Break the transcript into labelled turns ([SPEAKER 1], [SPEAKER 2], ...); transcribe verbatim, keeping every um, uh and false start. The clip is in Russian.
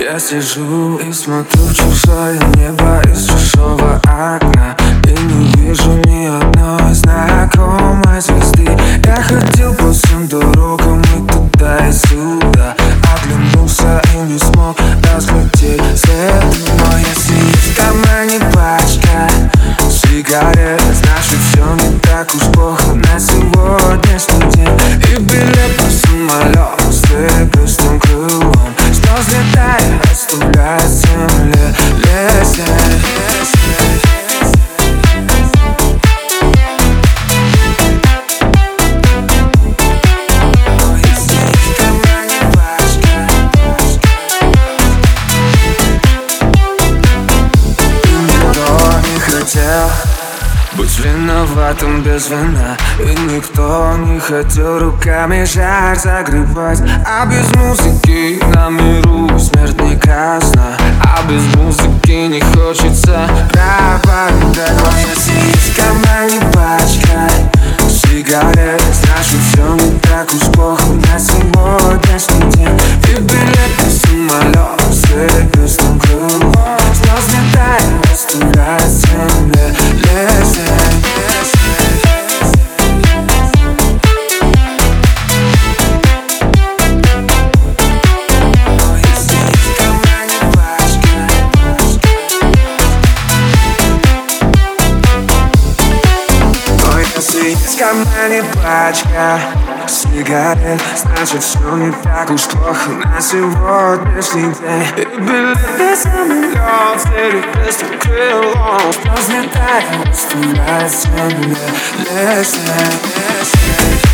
[SPEAKER 1] Я сижу и смотрю в чужое небо из чужого окна и не вижу ни одной знакомой звезды. Я ходил по всем дорогам и туда и сюда, оглянулся и не смог разглядеть след. Но если есть в кармане пачка сигарет, значит все не так уж плохо на сегодняшний день. И билет на самолет с перекрестным крылом снова взлетая, оставляя земле леса. Быть виноватым без вина, и никто не хотел руками жар загребать. А без музыки на миру смерть не казна, а без музыки не хочется пропадать. Но если есть в кармане пачка сигарет, значит все не так уж плохо на сегодняшний день. И билет на самолет с перекрестным крылом снова взлетая, оставляя земле лес. В кармане пачка сигарет, значит все не так уж плохо на сегодняшний день. И билет на самолет с перекрестным крылом взлетая, оставляя земле лес.